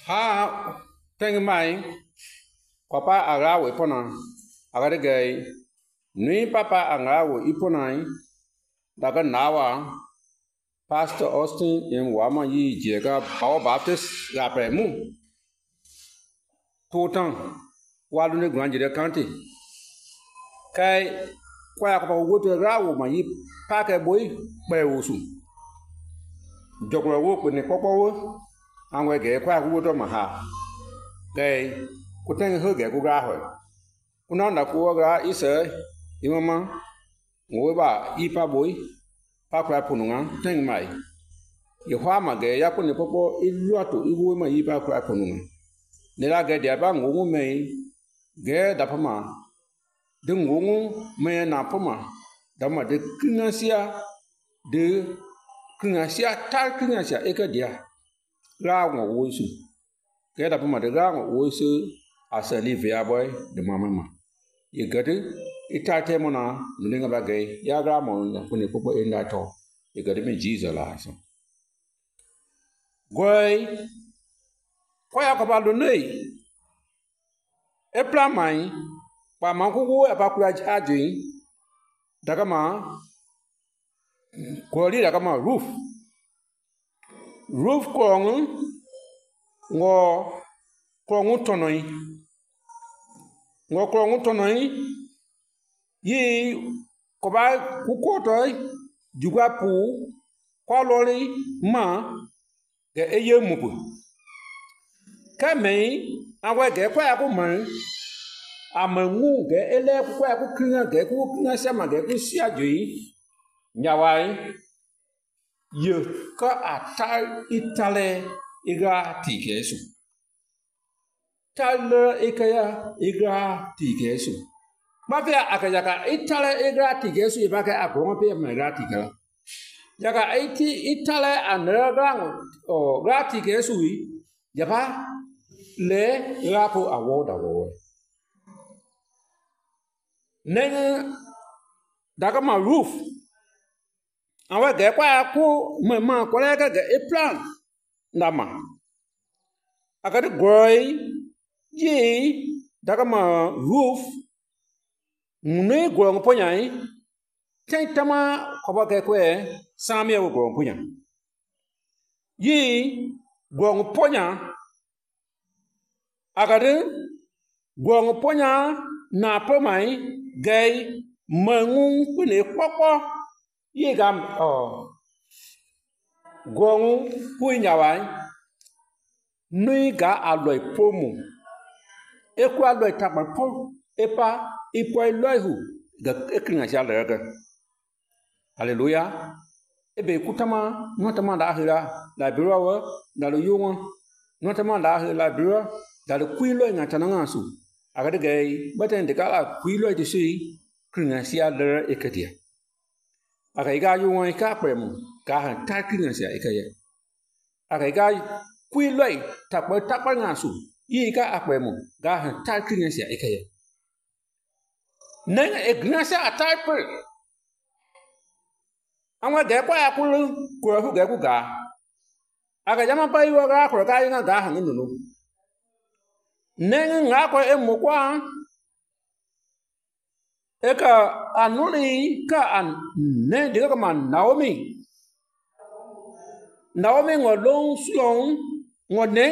Ha teng mai papa agawe pona agade gay nui papa agawe iponai daga nawa Pastor Austin in Wama yi jega Power Baptist rapre mu totan walu ne granjire county kai kwa ko woto rawo ma yi pake boy pe wosu jogro wo ko ne popo wo anwe ge kwa woto ma ha kai ko ten ho ge ko ga ho kuna na ko ga ise imama ngo ba ipa boy pa kwa pununga ten mai ye hwa ma ge ya ko ne popo iluato iwo ma yi pa kwa pununga ne la ge dia ba ngo me ge da pama de ngongo me na poma dama de kinasia tal kinasia eka dia ra ngo wosu ke da poma de ra ngo wosu asali via boy de mama ye gade itate mona nulinga bagay ya ra mo ko ne popo enda to ye gade me Jesus la so goy ko ya ko ba do nei e plan mai pa mankugu apakula ajin daga ma koli daga ma roof krongu tonoi yi ko ba ku ko toy jugwa pu ko lori ma ge eye mupu kamei awe ge kwa ku man amangu ge ele kwa ku kinga sama ge ku sia jui nyawai ye ka atal itale iga tikesu tale ikaya iga tikesu mafia akajaka itale iga tikesu ibaka agonga pe mega tikala yaka itale anragang o ga tikesu yaba le rapo award neng daga ma roof awa ge kwa ku mama ko la ga e plan ndama akade goy yi daga ma roof mune go ngo ponyai tama ko ba ge kwe samye go ponya yi go ngo ponya akade go ngo ponya na pomai gay mangung kune popo yigam gongu puinyawai nui ga aloi pomu eku aloi takmapo epa ipoi loihu ga ekringa shalere hallelujah ebe kutama notama da hira la birawa da lo yunga notama da hira la bira da lo kuilo ngatana ngasu agade gay baten de kala kuilo de sui kringa shalere ekadia akai ga yuwa ka premu ka han takin sia ikaye akai ga kuiloi takpa ngasu yi ka apremu ga han takin sia ikaye neng ignasia ataipe anwa de kwa akulu ko hu ga ku ga aka jama pa yi wa ga ko ka yi ga han nunu neng nga ko emukwa eka anuli ka an ne diga kama Naomi ngolong sulong ngonei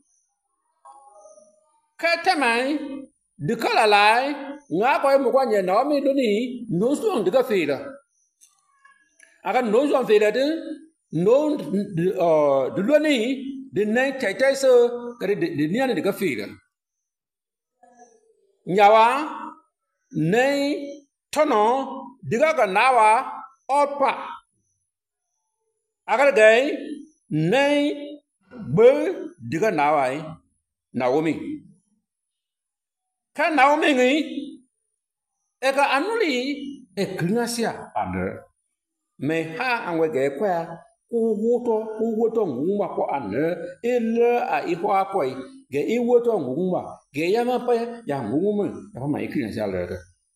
ka tamai dikala lai nga ko mo kwa nye Naomi duni no sulong diga fira aka no sulong fira de no duloni de nei tai so ka de niani diga fira nyawa nei tono diga ga nawa opa agar gay nei be diga nawa Naomi ka Naomi ngi eka anuli ekringasia ande me ha anwe ge kwa ku woto ngumba ko ande ele a ihwa ko ge iwoto ngumba ge yama pa ya ngumba ya ma ekringasia le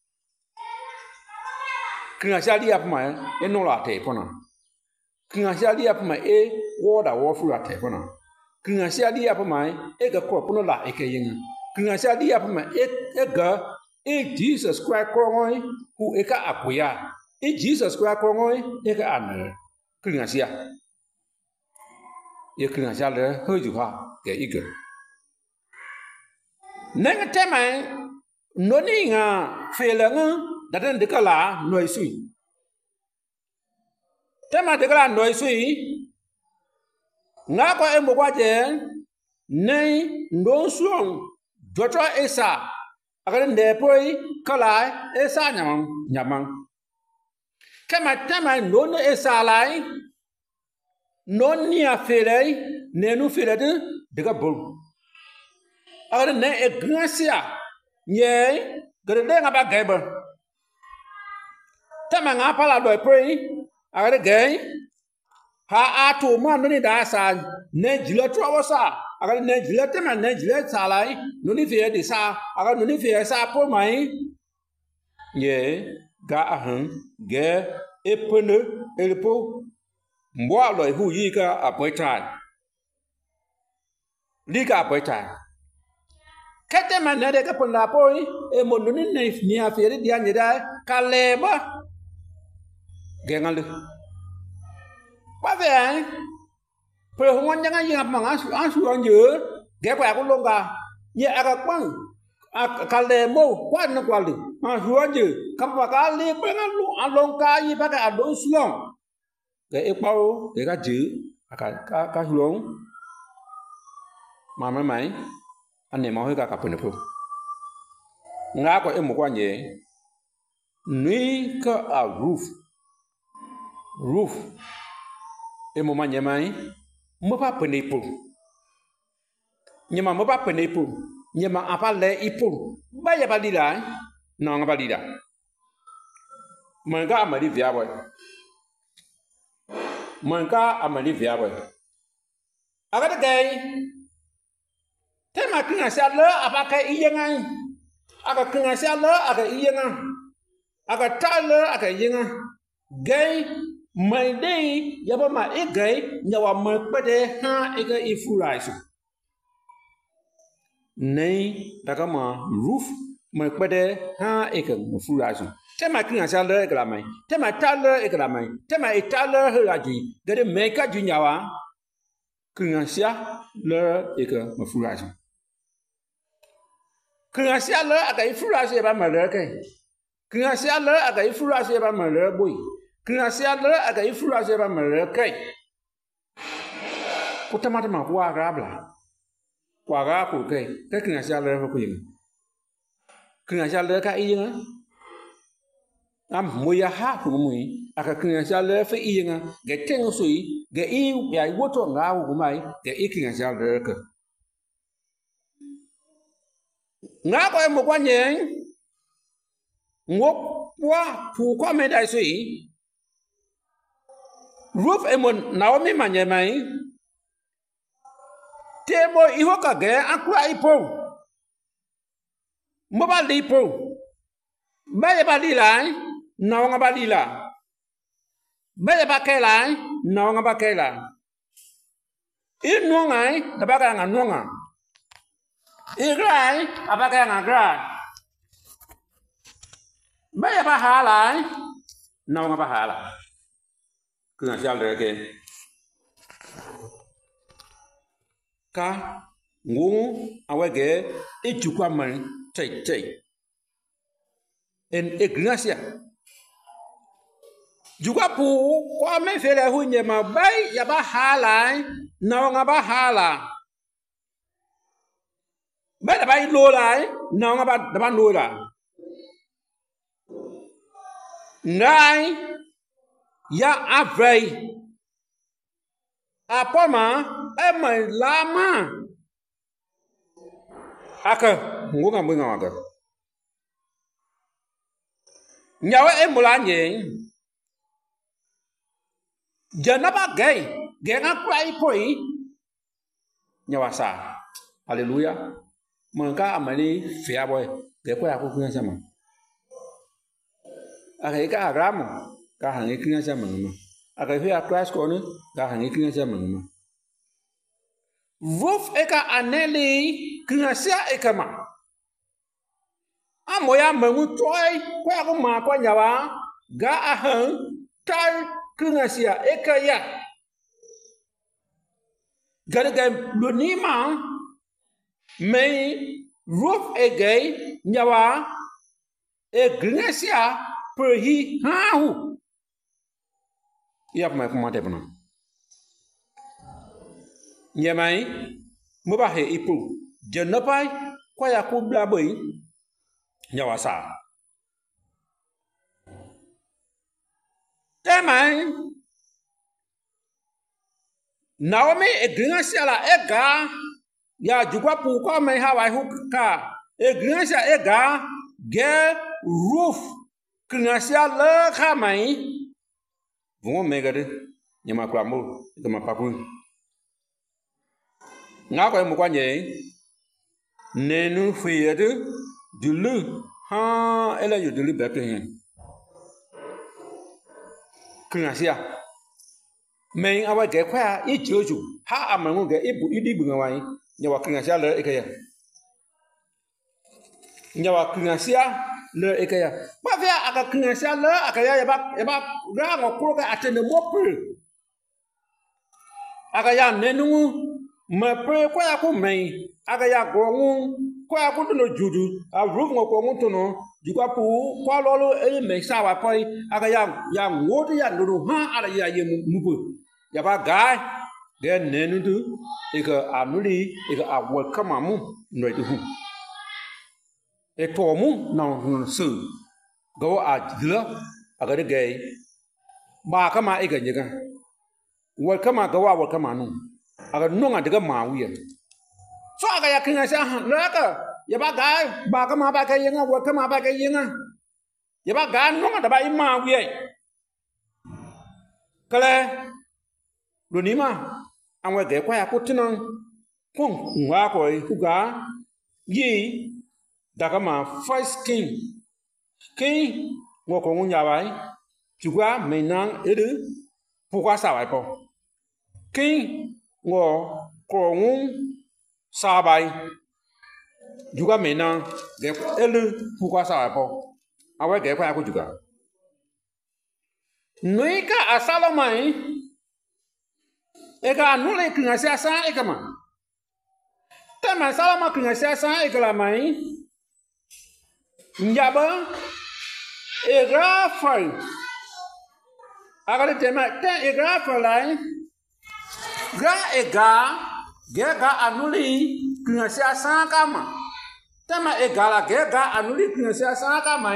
kringasia dia pa ma eno la te pona kringasia dia pa ma e woda wo fu la te pona kringa sia dia apa mai e ga ko puno la e ke yin kringa sia dia apa mai e ga e Jesus Christ ko ngoi hu e ka apuya e Jesus Christ ko ngoi e ka an kringa sia ye kringa sia le ho ju ha ke i ga nang te mai no ni nga fe la nga da den de ka la noi sui te ma de ka la noi sui nga ko e mo kwa je nei ndo suong joto esa agare nde poi kala esa nyamang kama tama no ne esa lai no ni afere ne nu fere de ga bol agare ne e gracia nye gare de nga ba gaiba tama nga pala do poi agare gai ha atu mo no ni da sa ne jilo tro sa agare ne jilo tema ne jilo sa lai no ni fe de sa agare no ni fe sa po mai ye ga ahan ge epene elpo mbo lo hu yi ka apoita li ka apoita kete man ne de ka pona poi e mo no ni a fe de dia ni da ka leba ge ngalu ba về pero hon yang yang mang asu ang ye ge kwa ko longa ye aga kwang ka le mo kwa na kwa li asu ang ye ka pa ka li pe na lu along ka yi ba ka do suong ge e pao ge ka ji ka long ma mai anh ne ma ho ka pe ne pu nga ko e mo kwa ye ni ka a roof e mo manya mai mo pa penipu nyama mo pa penipu nyama apa le ipu ba ya balila no nga balila manga amali via boy aga de gay tema kinga sa le apa ka iyenga aga kinga sa le aga iyenga aga ta le aga iyenga gay mai dei yaba ma egay nyawa ma pede ha ega ifuraisu nei daga ma roof ma pede ha ega ifuraisu tema kinga sa le ega mai tema ta le ega mai tema itala helaji gade meka junyawa kinga sia le ega ifuraisu kinga sia le aga ifuraisu ba ma le kai kinga sia le aga ifuraisu ba ma le boy kina sia le aga ifura se ba mere kai putamata ma kwa rabla kwa ga ku kai ka kina sia le ko yin kina sia le ka yin am moya ha ku mui aka kina sia le fe yin ga teng sui ga i ya woto nga ku mai ga kina sia le ka nga ko mo kwa nyen ngop wa pu kwa me dai sui roof emon Naomi manyemai tebo iho kage akwa ipo moba lipo baye balila nawanga balila baye bakela nawanga bakela inongai dabaka nga nonga igrai abaka nga grai baye bahala nawanga bahala kuna jalre ke ka ngung awege echukwa man tai en ignacia juga pu kwa me fere hunye ma bai ya ba hala na nga ba hala ba da bai lo lai na nga ba da ban lo la ngai ya avei apoma ema lama aka ngunga mwinga waga nyawe emula nye janaba gay genga kwai poi nyawa sa haleluya manka amani fia boy ge kwa ku kunya sama aka ka agramo ka hangi kinya sama ma aka fia class ko ne ka hangi kinya sama ma Roof eka aneli kinasia eka ma. Amoya mengu toy kwa ko ma kwa nyawa ga ahan tal kinasia eka ya. Garga lunima mai roof egay nyawa e kinasia per hi hahu. Yap mai kuma te bana. Nyamai mubahe ipu jenapai kwa ya kubla boy nyawa sa. Temai Naomi egrinsia la ega ya jukwa pu kwa mai hawa huka egrinsia ega ge roof krinsia le khamai vongo megade nyama kwa mo kama papu nga ko mo kwanye nenu fiyede dulu ha ela yo dulu bepin krinsia men awa ge kwa I joju ha amangu ge ibu idi bu ngawai nyawa krinsia le ekaya nyawa krinsia le ekaya ba via aka krinsia le akaya yaba ra ngokro ka atene mopu akaya nenu ma pre kwa ya ku men akaya gongu kwa ya ku no juju a roof ngoko nguto no jukwa pu kwa lolo e me sawa poi akaya ya ngoti ya nduru ha ala ya ye mupu ya ba gai de nenu du eka anuli eka awol kamamu no du e tomu na su go a dila aga de gay ba kama eka nyega wol kama go wa wol kama nu aga nonga daga mawiya so aga ya kinga sa laka ya ba gai ba kama ba kai yenga wol kama ba kai yenga ya ba ga nonga da ba I mawiya kale lunima amwe ge kwa ya kutina kon ngwa ko huga yi daga ma first king ngoko ngunya bai jugwa menang edu pukwa sa bai po king ngo ko ngun sa bai juga menang ge elu pukwa sa bai po awe ge kwa ya ku juga nuika asalomai eka nule kinasia sa eka ma tema salama kinasia sa eka la mai njaba ega fal agale tema te ega falai ga ega ga anuli kinasia sa kama tema ega la ga anuli kinasia sa kama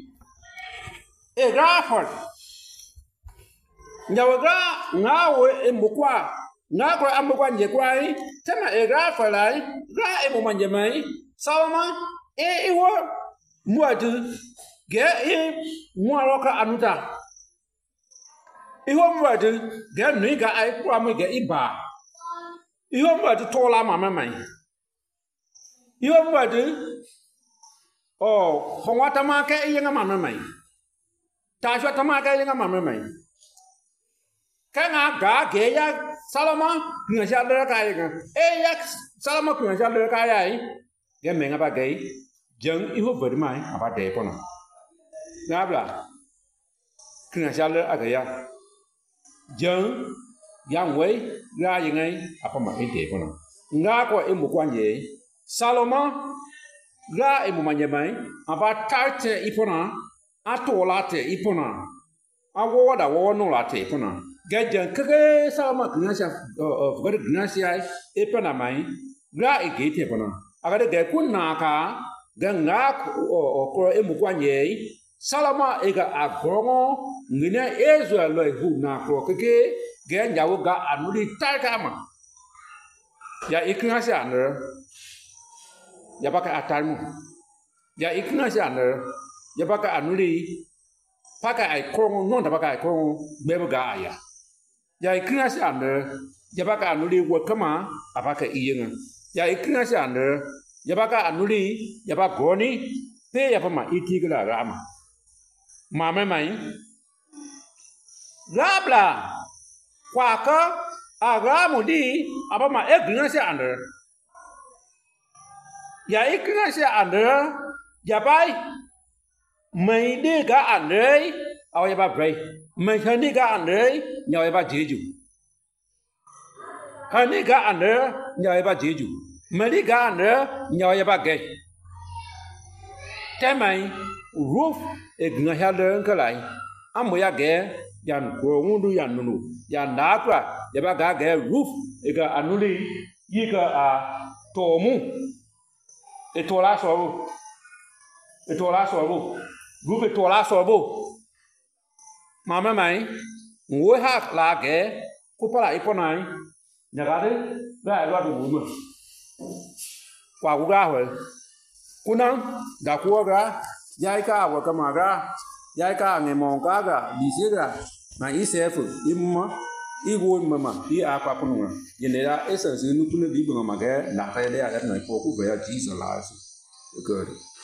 ega fal nyawaga ngawe emukwa ngako amukwa njekwai tena ega falai ga emumanje mai salama iwo muadu ge muaroka anuta iwo muadu ge niga ai kwa mu ge iba iwo muadu tola mama mai iwo muadu hongwata make yenga mama mai tasha tamaka yenga mama mai Kanga ga ge ya salama krinsia le ka ya ya salama krinsia le ka ya ge menga ba ge jeng I ho beri mai apa de pono ngabla krinsia le aga ya jeng yang wei ga yin ai apa ma de pono nga ko e mu kwanje salama ga e mu manje mai apa tarte ipona atola te ipona awo da wo no la te ipona gajan kage sama kinasia gar kinasia epana mai gra egete pona agade ga kunna ka ganga ko emukwanye salama ega agongo ngine ezo lo hu na ko kage ga nyawo ga anuli tarkama ya ikinasia ner ya baka atarmu ya ikinasia ner ya baka anuli paka ai kongo non da baka ai kongo bebo ga aya ya ikrinasi ande jabaka anuli wakama apaka iyenga ya ikrinasi ande jabaka anuli jabaka goni pe ya pama itigla rama mama mai labla kwaka Agra di apa ma egna se under. Ya egna se under ya pai. Mày đi cả anh đấy, ao ba bray. Mày thân đi cả anh đấy, nhau ba jeju. Thân đi cả anh đấy, nhau ba jeju. Mày đi cả anh đấy, nhau ba gay. Thế mày roof egna helder cái lại. Amo ya gay, yan kuongu yan nunu, yan nakra, ya ba gay roof ega anuli, yiga tomu. Etola soru. Etola soru. Roof etola soru. Mama mày ngồi hát là cái cúp lại ipo này nhà gà đấy ra ra được ngủ mà qua cú gà rồi cú nắng gà cua gà dai cá và cà mà gà dai cá ngày mòn cá gà đi xe gà mà ít xe phụ im mà ít vui mà ít à qua phân mà vậy nên là ít sở sử nó cũng đi bằng mà cái nạp hay đấy là cái này phố cũng phải là chỉ sở là sự good.